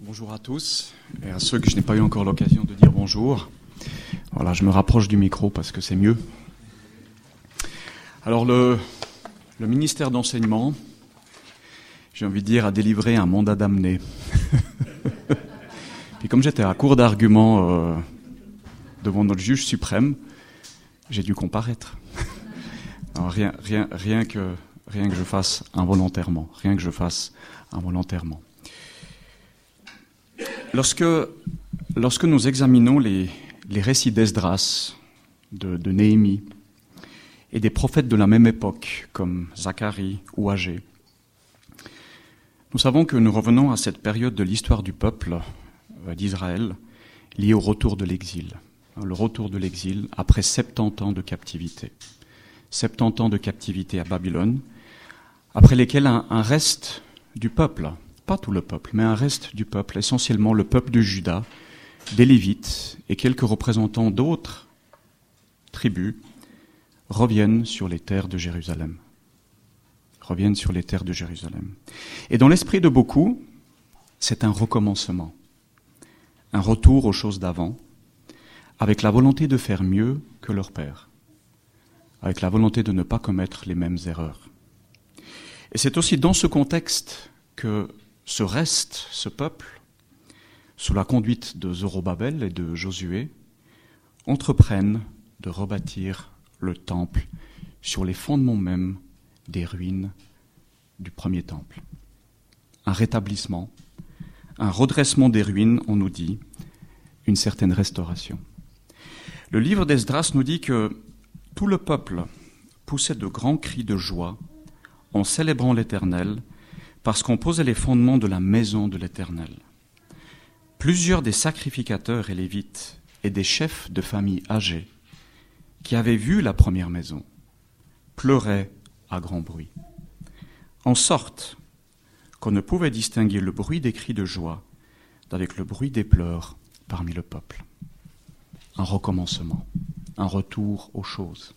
Bonjour à tous et à ceux que je n'ai pas eu encore l'occasion de dire bonjour. Voilà, je me rapproche du micro parce que c'est mieux. Alors le ministère d'enseignement, j'ai envie de dire, a délivré un mandat d'amener. Puis comme j'étais à court d'arguments devant notre juge suprême, j'ai dû comparaître. Alors, rien que je fasse involontairement. Lorsque nous examinons les récits d'Esdras, de Néhémie, et des prophètes de la même époque, comme Zacharie ou Agée, nous savons que nous revenons à cette période de l'histoire du peuple d'Israël liée au retour de l'exil. Le retour de l'exil après 70 ans de captivité. 70 ans de captivité à Babylone, après lesquels un reste du peuple, pas tout le peuple, mais un reste du peuple, essentiellement le peuple de Juda, des Lévites et quelques représentants d'autres tribus, reviennent sur les terres de Jérusalem. Et dans l'esprit de beaucoup, c'est un recommencement, un retour aux choses d'avant, avec la volonté de faire mieux que leur père, avec la volonté de ne pas commettre les mêmes erreurs. Et c'est aussi dans ce contexte que ce peuple, sous la conduite de Zorobabel et de Josué, entreprennent de rebâtir le temple sur les fondements mêmes des ruines du premier temple. Un rétablissement, un redressement des ruines, on nous dit, une certaine restauration. Le livre d'Esdras nous dit que tout le peuple poussait de grands cris de joie en célébrant l'Éternel parce qu'on posait les fondements de la maison de l'Éternel. Plusieurs des sacrificateurs et lévites et des chefs de famille âgés qui avaient vu la première maison pleuraient à grand bruit, en sorte qu'on ne pouvait distinguer le bruit des cris de joie d'avec le bruit des pleurs parmi le peuple. Un recommencement, un retour aux choses.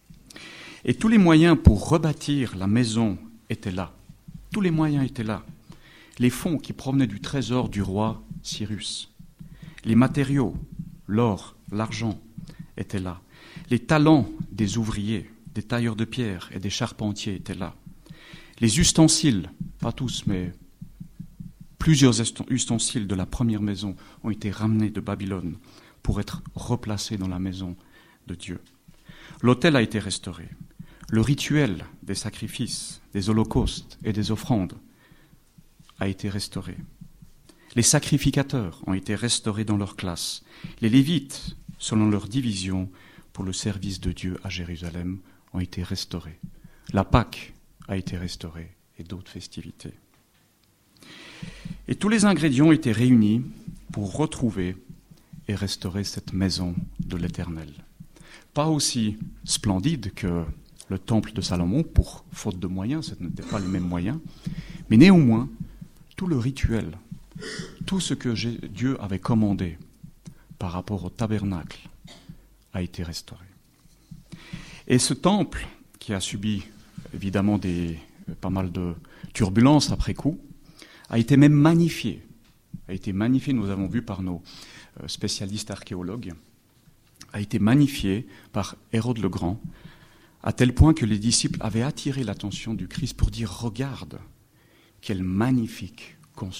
Et tous les moyens pour rebâtir la maison étaient là. Tous les moyens étaient là. Les fonds qui provenaient du trésor du roi Cyrus, les matériaux, l'or, l'argent étaient là. Les talents des ouvriers, des tailleurs de pierre et des charpentiers étaient là. Les ustensiles, pas tous, mais plusieurs ustensiles de la première maison ont été ramenés de Babylone pour être replacés dans la maison de Dieu. L'autel a été restauré. Le rituel des sacrifices, des holocaustes et des offrandes a été restauré. Les sacrificateurs ont été restaurés dans leur classe. Les Lévites, selon leur division pour le service de Dieu à Jérusalem, ont été restaurés. La Pâque a été restaurée et d'autres festivités. Et tous les ingrédients étaient réunis pour retrouver et restaurer cette maison de l'Éternel. Pas aussi splendide que le temple de Salomon, pour faute de moyens, ce n'étaient pas les mêmes moyens, mais néanmoins, tout le rituel, tout ce que Dieu avait commandé par rapport au tabernacle a été restauré. Et ce temple, qui a subi évidemment pas mal de turbulences après coup, a été même magnifié. Nous avons vu par nos spécialistes archéologues, a été magnifié par Hérode le Grand, à tel point que les disciples avaient attiré l'attention du Christ pour dire « Regarde, quelle magnifique construction !»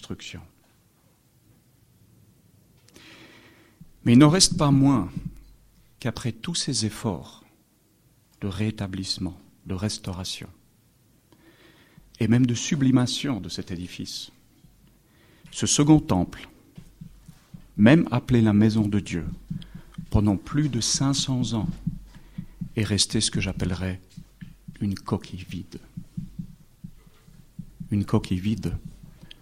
Mais il n'en reste pas moins qu'après tous ces efforts de rétablissement, de restauration, et même de sublimation de cet édifice, ce second temple, même appelé la maison de Dieu, pendant plus de 500 ans, est resté ce que j'appellerais une coquille vide. Une coquille vide. Pourquoi ?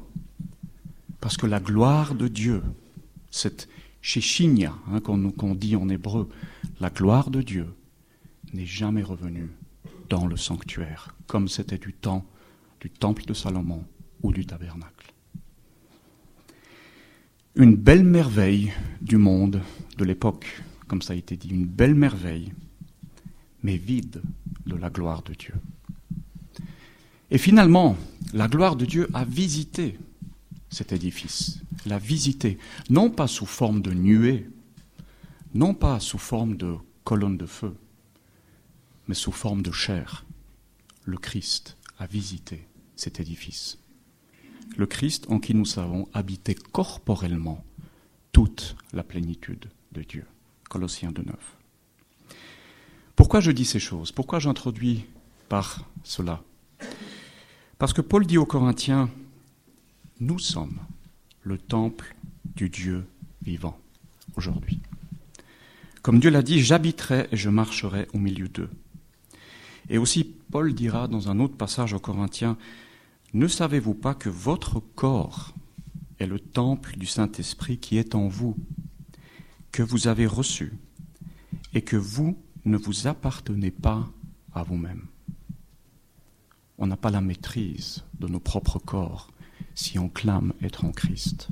Parce que la gloire de Dieu, cette Shekhinah, qu'on dit en hébreu, la gloire de Dieu, n'est jamais revenue dans le sanctuaire, comme c'était du temps du temple de Salomon ou du tabernacle. Une belle merveille du monde de l'époque, comme ça a été dit, une belle merveille, mais vide de la gloire de Dieu. Et finalement, la gloire de Dieu a visité cet édifice, l'a visité, non pas sous forme de nuée, non pas sous forme de colonne de feu, mais sous forme de chair. Le Christ a visité cet édifice. Le Christ en qui nous savons habiter corporellement toute la plénitude de Dieu. Colossiens 2,9. Pourquoi je dis ces choses? Pourquoi j'introduis par cela? Parce que Paul dit aux Corinthiens, nous sommes le temple du Dieu vivant aujourd'hui. Comme Dieu l'a dit, j'habiterai et je marcherai au milieu d'eux. Et aussi, Paul dira dans un autre passage aux Corinthiens, ne savez-vous pas que votre corps est le temple du Saint-Esprit qui est en vous, que vous avez reçu, et que vous ne vous appartenez pas à vous-même. On n'a pas la maîtrise de nos propres corps si on clame être en Christ.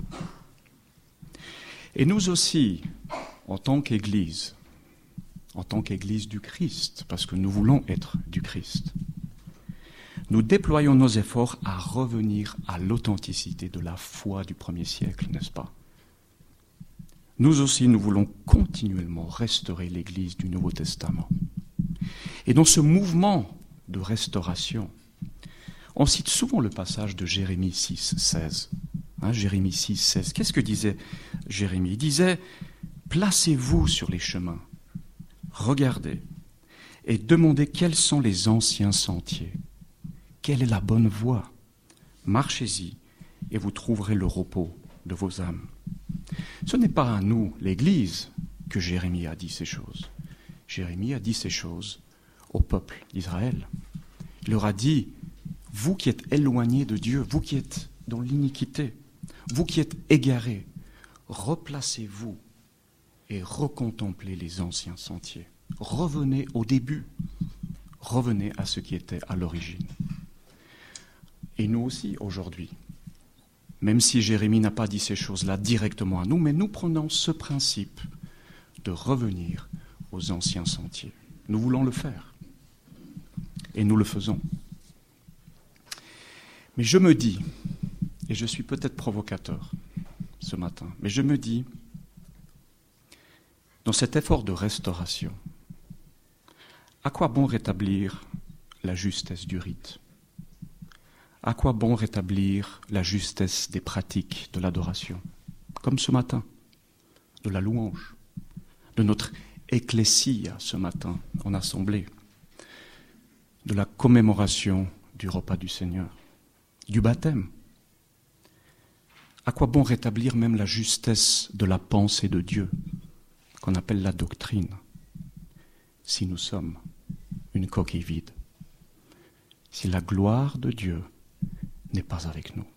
Et nous aussi, en tant qu'Église du Christ, parce que nous voulons être du Christ, nous déployons nos efforts à revenir à l'authenticité de la foi du premier siècle, n'est-ce pas? Nous aussi, nous voulons continuellement restaurer l'Église du Nouveau Testament. Et dans ce mouvement de restauration, on cite souvent le passage de Jérémie 6, 16. Jérémie 6, 16. Qu'est-ce que disait Jérémie? Il disait « Placez-vous sur les chemins, regardez et demandez quels sont les anciens sentiers. Quelle est la bonne voie? Marchez-y et vous trouverez le repos de vos âmes. » Ce n'est pas à nous, l'Église, que Jérémie a dit ces choses. Jérémie a dit ces choses au peuple d'Israël. Il leur a dit, vous qui êtes éloignés de Dieu, vous qui êtes dans l'iniquité, vous qui êtes égarés, replacez-vous et recontemplez les anciens sentiers. Revenez au début, revenez à ce qui était à l'origine. Et nous aussi, aujourd'hui, même si Jérémie n'a pas dit ces choses-là directement à nous, mais nous prenons ce principe de revenir aux anciens sentiers. Nous voulons le faire. Et nous le faisons. Mais je me dis, et je suis peut-être provocateur ce matin, mais je me dis, dans cet effort de restauration, à quoi bon rétablir la justesse du rite? À quoi bon rétablir la justesse des pratiques de l'adoration? Comme ce matin, de la louange, de notre ecclésia ce matin en assemblée, de la commémoration du repas du Seigneur, du baptême. À quoi bon rétablir même la justesse de la pensée de Dieu, qu'on appelle la doctrine, si nous sommes une coquille vide, si la gloire de Dieu n'est pas avec nous?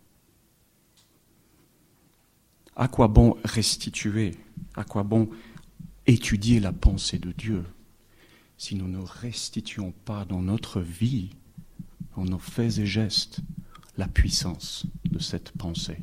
À quoi bon restituer, à quoi bon étudier la pensée de Dieu si nous ne restituons pas dans notre vie, dans nos faits et gestes, la puissance de cette pensée?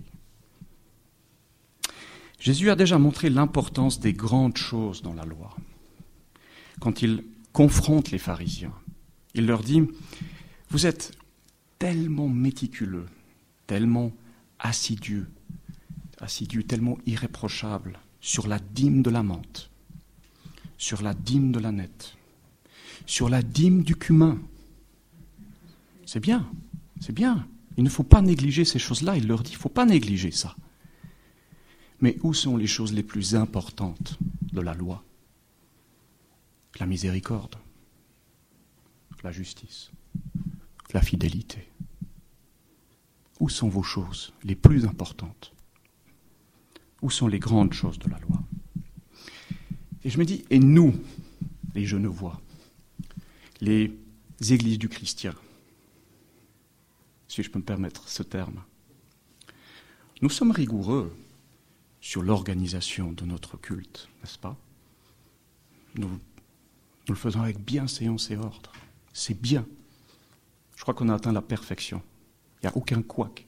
Jésus a déjà montré l'importance des grandes choses dans la loi. Quand il confronte les pharisiens, il leur dit « Vous êtes tellement méticuleux, tellement assidus, tellement irréprochables sur la dîme de la menthe, sur la dîme de la nette, sur la dîme du cumin. » C'est bien, c'est bien. Il ne faut pas négliger ces choses-là. Il leur dit, il ne faut pas négliger ça. Mais où sont les choses les plus importantes de la loi? La miséricorde, la justice, la fidélité. Où sont vos choses les plus importantes? Où sont les grandes choses de la loi? Et je me dis, et nous, les Genevois, les églises du Christien, si je peux me permettre ce terme, nous sommes rigoureux sur l'organisation de notre culte, n'est-ce pas? Nous le faisons avec bienséance et ordre. C'est bien. Je crois qu'on a atteint la perfection. Il n'y a aucun couac.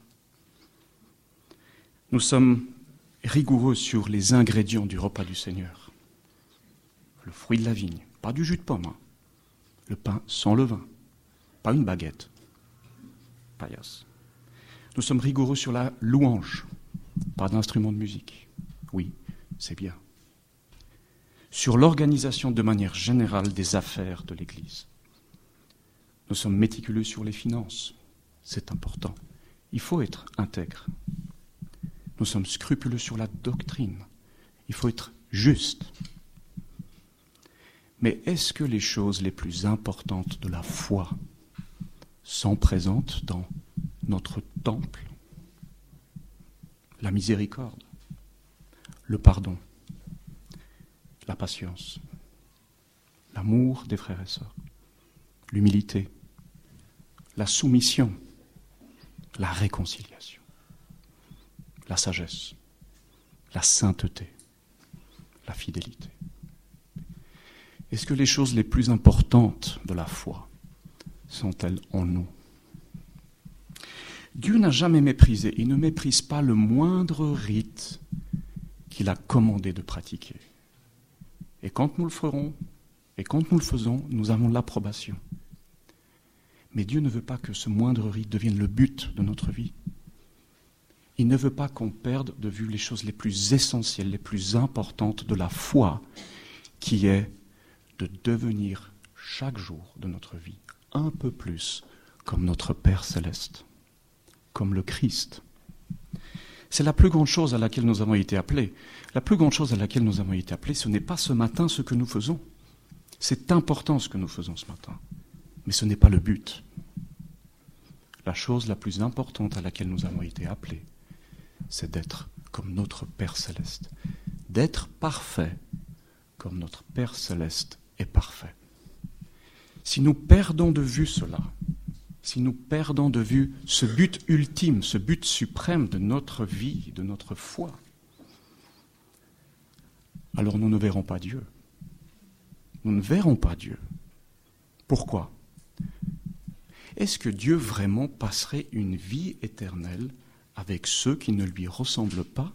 Nous sommes rigoureux sur les ingrédients du repas du Seigneur. Le fruit de la vigne, pas du jus de pomme, hein. Le pain sans levain, pas une baguette. Paillasse. Nous sommes rigoureux sur la louange, Pas d'instrument de musique. Oui, c'est bien. Sur l'organisation de manière générale des affaires de l'Église. Nous sommes méticuleux sur les finances. C'est important. Il faut être intègre. Nous sommes scrupuleux sur la doctrine. Il faut être juste. Mais est-ce que les choses les plus importantes de la foi sont présentes dans notre temple? La miséricorde, le pardon, la patience, l'amour des frères et sœurs, l'humilité, la soumission, la réconciliation, la sagesse, la sainteté, la fidélité. Est-ce que les choses les plus importantes de la foi sont-elles en nous? Dieu n'a jamais méprisé, il ne méprise pas le moindre rite qu'il a commandé de pratiquer. Et quand nous le ferons, et quand nous le faisons, nous avons l'approbation. Mais Dieu ne veut pas que ce moindre rite devienne le but de notre vie. Il ne veut pas qu'on perde de vue les choses les plus essentielles, les plus importantes de la foi, qui est de devenir chaque jour de notre vie un peu plus comme notre Père céleste, comme le Christ. C'est la plus grande chose à laquelle nous avons été appelés. La plus grande chose à laquelle nous avons été appelés, ce n'est pas ce matin ce que nous faisons. C'est important ce que nous faisons ce matin, mais ce n'est pas le but. La chose la plus importante à laquelle nous avons été appelés, c'est d'être comme notre Père céleste, d'être parfait comme notre Père céleste est parfait. Si nous perdons de vue cela, si nous perdons de vue ce but ultime, ce but suprême de notre vie, de notre foi, alors nous ne verrons pas Dieu. Nous ne verrons pas Dieu. Pourquoi? Est-ce que Dieu vraiment passerait une vie éternelle avec ceux qui ne lui ressemblent pas?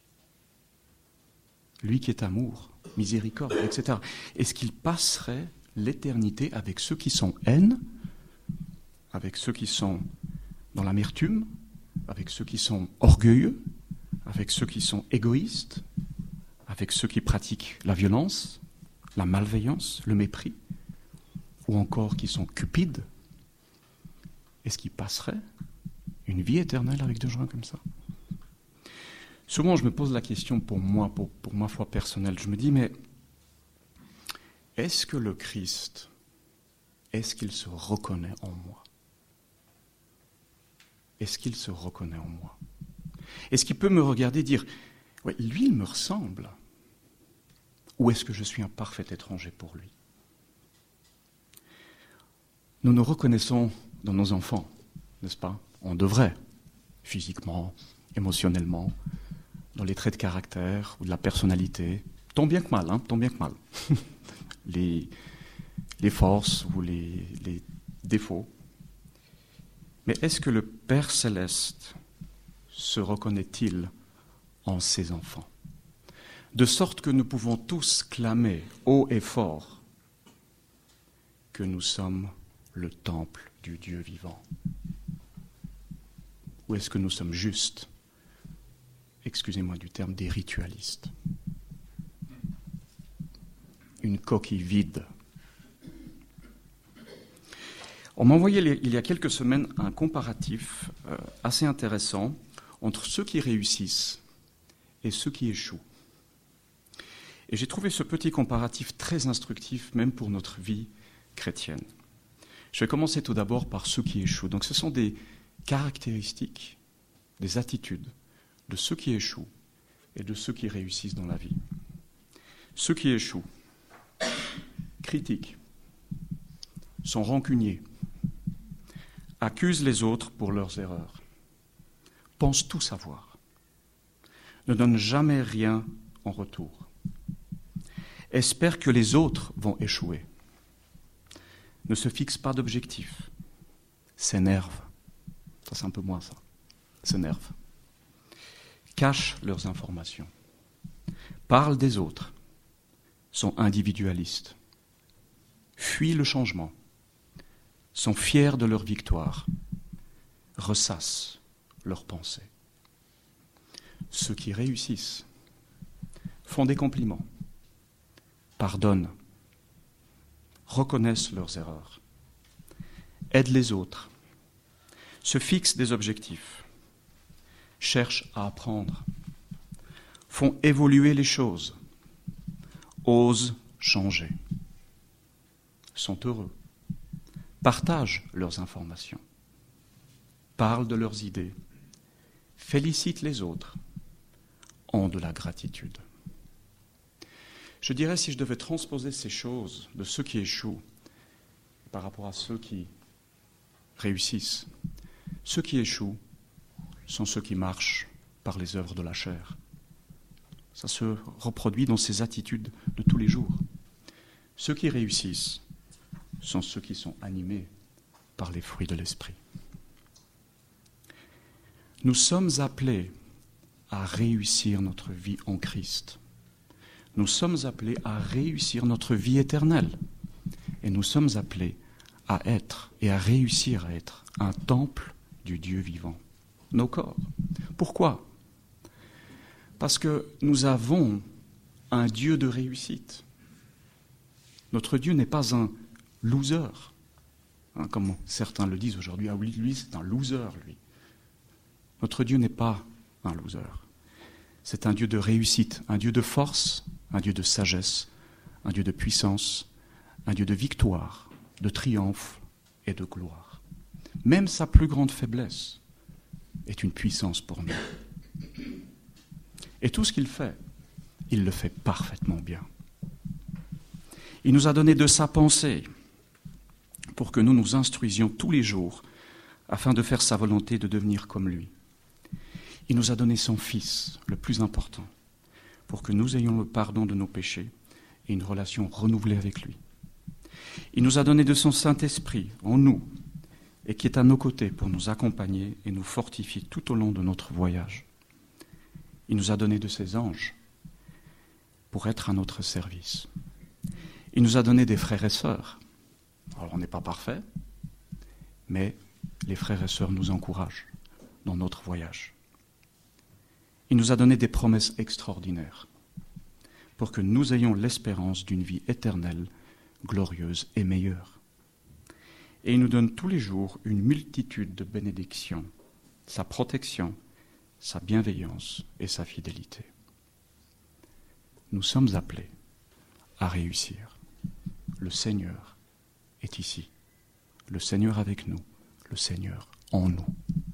Lui qui est amour, miséricorde, etc. Est-ce qu'il passerait l'éternité avec ceux qui sont haine, avec ceux qui sont dans l'amertume, avec ceux qui sont orgueilleux, avec ceux qui sont égoïstes, avec ceux qui pratiquent la violence, la malveillance, le mépris, ou encore qui sont cupides? Est-ce qu'il passerait une vie éternelle avec des gens comme ça? Souvent, je me pose la question pour moi, pour ma foi personnelle. Je me dis, mais est-ce que le Christ, est-ce qu'il se reconnaît en moi? Est-ce qu'il se reconnaît en moi? Est-ce qu'il peut me regarder et dire, ouais, lui, il me ressemble? Ou est-ce que je suis un parfait étranger pour lui? Nous nous reconnaissons dans nos enfants, n'est-ce pas? On devrait, physiquement, émotionnellement, dans les traits de caractère ou de la personnalité, tant bien que mal, tant bien que mal. les forces ou les défauts. Mais est-ce que le Père céleste se reconnaît-il en ses enfants? De sorte que nous pouvons tous clamer haut et fort que nous sommes le temple du Dieu vivant. Ou est-ce que nous sommes juste, excusez-moi du terme, des ritualistes? Une coquille vide. On m'a envoyé il y a quelques semaines un comparatif assez intéressant entre ceux qui réussissent et ceux qui échouent. Et j'ai trouvé ce petit comparatif très instructif, même pour notre vie chrétienne. Je vais commencer tout d'abord par ceux qui échouent. Donc ce sont des caractéristiques, des attitudes de ceux qui échouent et de ceux qui réussissent dans la vie. Ceux qui échouent critiquent, sont rancuniers, accusent les autres pour leurs erreurs, pensent tout savoir, ne donnent jamais rien en retour, espèrent que les autres vont échouer, ne se fixent pas d'objectif, s'énervent, ça c'est un peu moins ça, s'énervent, cachent leurs informations, parlent des autres, sont individualistes, fuient le changement, sont fiers de leur victoire, ressassent leurs pensées. ceux qui réussissent font des compliments, pardonnent, reconnaissent leurs erreurs, aident les autres, se fixent des objectifs, cherchent à apprendre, font évoluer les choses, osent changer, sont heureux, partagent leurs informations, parlent de leurs idées, félicitent les autres, ont de la gratitude. Je dirais, si je devais transposer ces choses de ceux qui échouent par rapport à ceux qui réussissent, ceux qui échouent sont ceux qui marchent par les œuvres de la chair. Ça se reproduit dans ces attitudes de tous les jours. Ceux qui réussissent sont ceux qui sont animés par les fruits de l'esprit. Nous sommes appelés à réussir notre vie en Christ. Nous sommes appelés à réussir notre vie éternelle. Et nous sommes appelés à être et à réussir à être un temple du Dieu vivant. Nos corps. Pourquoi ? Parce que nous avons un Dieu de réussite. Notre Dieu n'est pas un loser, comme certains le disent aujourd'hui. Ah oui, lui, c'est un loser, lui. Notre Dieu n'est pas un loser. C'est un Dieu de réussite, un Dieu de force, un Dieu de sagesse, un Dieu de puissance, un Dieu de victoire, de triomphe et de gloire. Même sa plus grande faiblesse est une puissance pour nous. Et tout ce qu'il fait, il le fait parfaitement bien. Il nous a donné de sa pensée pour que nous nous instruisions tous les jours afin de faire sa volonté, de devenir comme lui. Il nous a donné son Fils, le plus important, pour que nous ayons le pardon de nos péchés et une relation renouvelée avec lui. Il nous a donné de son Saint-Esprit en nous et qui est à nos côtés pour nous accompagner et nous fortifier tout au long de notre voyage. Il nous a donné de ses anges pour être à notre service. Il nous a donné des frères et sœurs. Alors on n'est pas parfait, mais les frères et sœurs nous encouragent dans notre voyage. Il nous a donné des promesses extraordinaires pour que nous ayons l'espérance d'une vie éternelle, glorieuse et meilleure. Et il nous donne tous les jours une multitude de bénédictions, sa protection, sa bienveillance et sa fidélité. Nous sommes appelés à réussir. Le Seigneur est ici. Le Seigneur avec nous. Le Seigneur en nous.